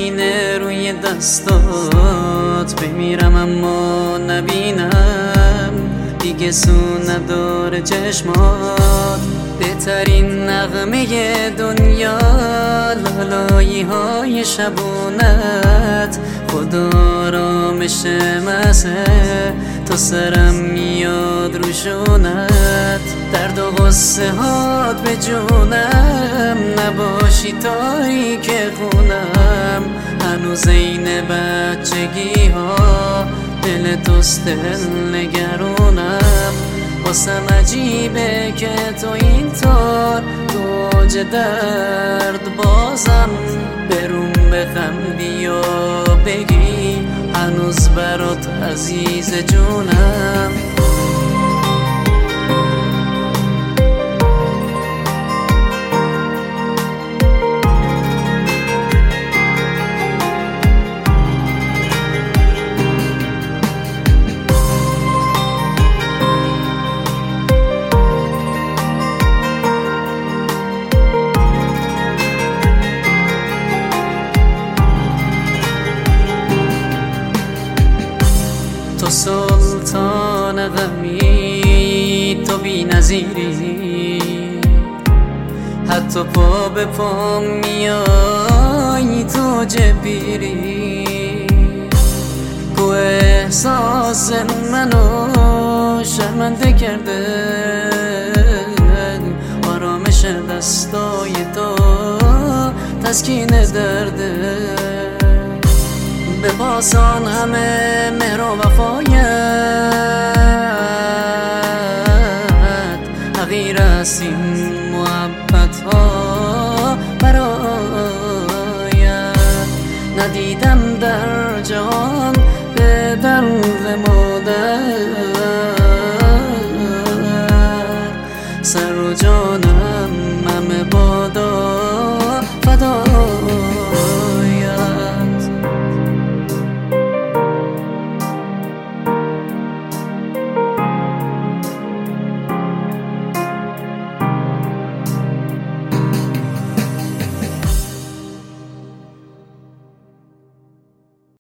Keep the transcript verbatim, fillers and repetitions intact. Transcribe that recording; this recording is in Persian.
سینه روی دستات بمیرم اما نبینم دیگه سو نداره چشمات. بهترین نغمه دنیا لالایی های شبونت، خدا آرامش مسه تا سرم میاد روشونت. درد و غصه هات به جونم نباشی تاریک خونم، هنوز این بچگی ها دل دوست نگرونم. واسم عجیبه که تو اینطور توج درد بازم بروم بخندی و بگی هنوز برات عزیز جونم. تو سلطان غمی، تو بی نظیری، حتی پا به پا میای تو جبیری. کو احساس منو شرمنده کرده، آرامش دستای تو تسکین درده. به پاسان همه مهر و وفایت، تغییر است این محبت ها برایت. ندیدم در جهان به درد ما